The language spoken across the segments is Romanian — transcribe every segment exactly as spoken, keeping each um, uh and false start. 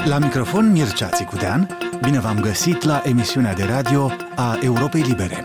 La microfon Mircea Țicudean, bine v-am găsit la emisiunea de radio a Europei Libere.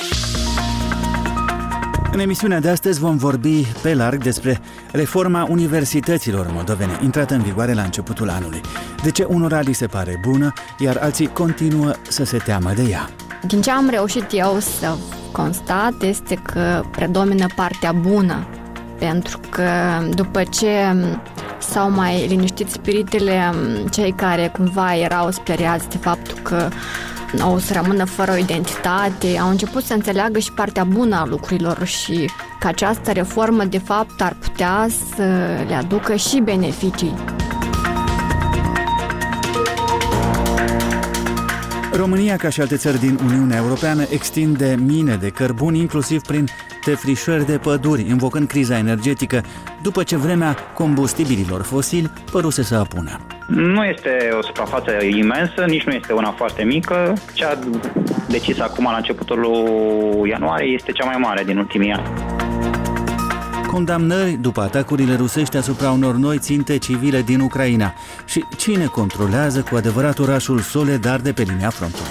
În emisiunea de astăzi vom vorbi pe larg despre reforma universităților moldovene, intrată în vigoare la începutul anului. De ce unora li se pare bună, iar alții continuă să se teamă de ea? Din ce am reușit eu să constat este că predomină partea bună, pentru că după ce s-au mai liniștit spiritele, cei care cumva erau speriați de faptul că o să rămână fără o identitate, au început să înțeleagă și partea bună a lucrurilor și că această reformă de fapt ar putea să le aducă și beneficii. România, ca și alte țări din Uniunea Europeană, extinde mine de cărbuni, inclusiv prin defrișări de păduri, invocând criza energetică, după ce vremea combustibililor fosili păruse să apună. Nu este o suprafață imensă, nici nu este una foarte mică. Cea decisă acum la începutul lui ianuarie este cea mai mare din ultimii ani. Condamnări după atacurile rusești asupra unor noi ținte civile din Ucraina. Și cine controlează cu adevărat orașul Soledar de pe linia frontului?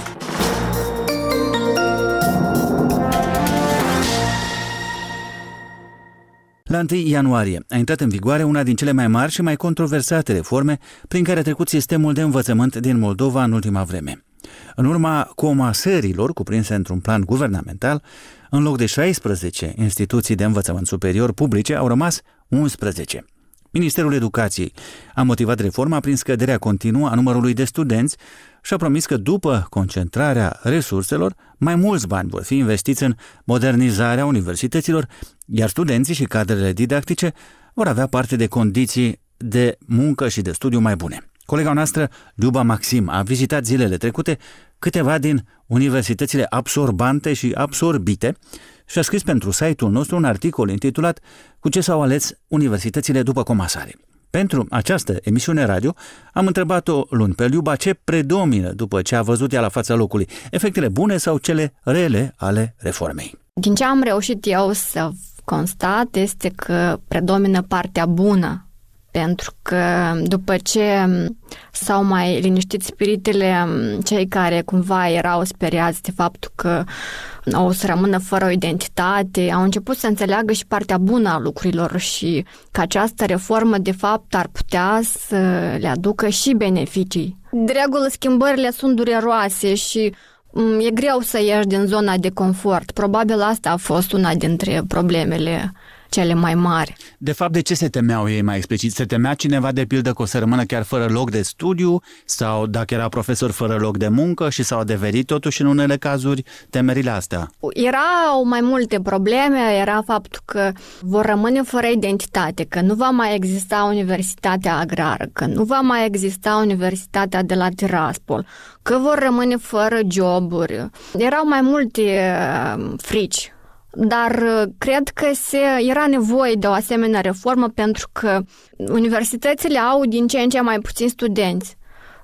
La întâi ianuarie a intrat în vigoare una din cele mai mari și mai controversate reforme prin care a trecut sistemul de învățământ din Moldova în ultima vreme. În urma comasărilor cuprinse într-un plan guvernamental, în loc de șaisprezece instituții de învățământ superior publice, au rămas unsprezece. Ministerul Educației a motivat reforma prin scăderea continuă a numărului de studenți și a promis că după concentrarea resurselor, mai mulți bani vor fi investiți în modernizarea universităților, iar studenții și cadrele didactice vor avea parte de condiții de muncă și de studiu mai bune. Colega noastră, Luba Maxim, a vizitat zilele trecute câteva din universitățile absorbante și absorbite și a scris pentru site-ul nostru un articol intitulat "Cu ce s-au ales universitățile după comasare?". Pentru această emisiune radio am întrebat-o luni pe Luba ce predomină după ce a văzut ea la fața locului, efectele bune sau cele rele ale reformei. Din ce am reușit eu să constat este că predomină partea bună, pentru că după ce s-au mai liniștit spiritele, cei care cumva erau speriați de faptul că o să rămână fără o identitate, au început să înțeleagă și partea bună a lucrurilor și că această reformă de fapt ar putea să le aducă și beneficii. De regulă, schimbările sunt dureroase și e greu să ieși din zona de confort. Probabil asta a fost una dintre problemele cele mai mari. De fapt, de ce se temeau ei mai explicit? Se temea cineva, de pildă, că o să rămână chiar fără loc de studiu sau dacă era profesor fără loc de muncă și s-au adeverit totuși în unele cazuri temerile astea? Erau mai multe probleme, era faptul că vor rămâne fără identitate, că nu va mai exista Universitatea Agrară, că nu va mai exista Universitatea de la Tiraspol, că vor rămâne fără joburi. Erau mai multe frici. Dar cred că se, era nevoie de o asemenea reformă pentru că universitățile au din ce în ce mai puțini studenți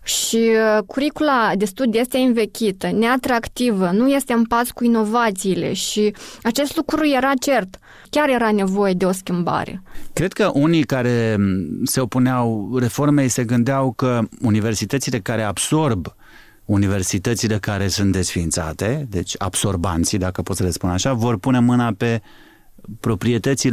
și curicula de studii este învechită, neatractivă, nu este în pas cu inovațiile și acest lucru era cert. Chiar era nevoie de o schimbare. Cred că unii care se opuneau reformei se gândeau că universitățile care absorb universitățile care sunt desființate, deci absorbanții, dacă pot să le spun așa, vor pune mâna pe proprietățile